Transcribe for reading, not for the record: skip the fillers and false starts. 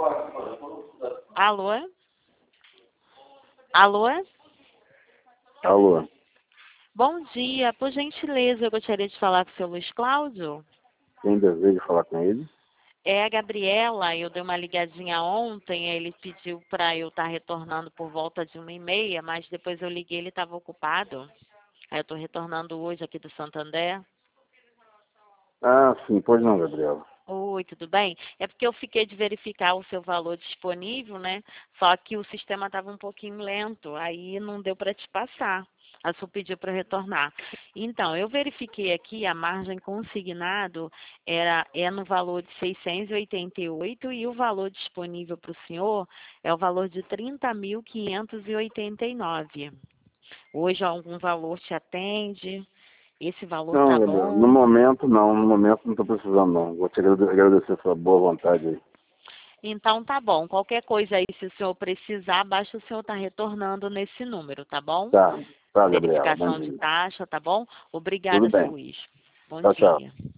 Alô? Alô? Alô? Bom dia, por gentileza, eu gostaria de falar com o seu Luiz Cláudio. Quem deseja falar com ele? É a Gabriela, eu dei uma ligadinha ontem, ele pediu para eu estar retornando por volta de 1h30, mas depois eu liguei, ele estava ocupado. Aí eu estou retornando hoje aqui do Santander. Ah, sim, pois não, Gabriela. Oi, tudo bem? É porque eu fiquei de verificar o seu valor disponível, né? Só que o sistema estava um pouquinho lento, aí não deu para te passar. A senhora pediu para retornar. Então, eu verifiquei aqui, a margem consignado é no valor de 688 e o valor disponível para o senhor é o valor de 30.589. Hoje algum valor te atende? Esse valor Não, tá Gabriela, no bom? momento não, no momento não estou precisando não. Vou te agradecer a sua boa vontade aí. Então tá bom. Qualquer coisa aí, se o senhor precisar, basta o senhor estar retornando nesse número, tá bom? Tá, Gabriela, bom Verificação de dia. taxa, tá bom? Tudo Obrigada, seu bem. Luiz. Bom Tchau, tchau. dia.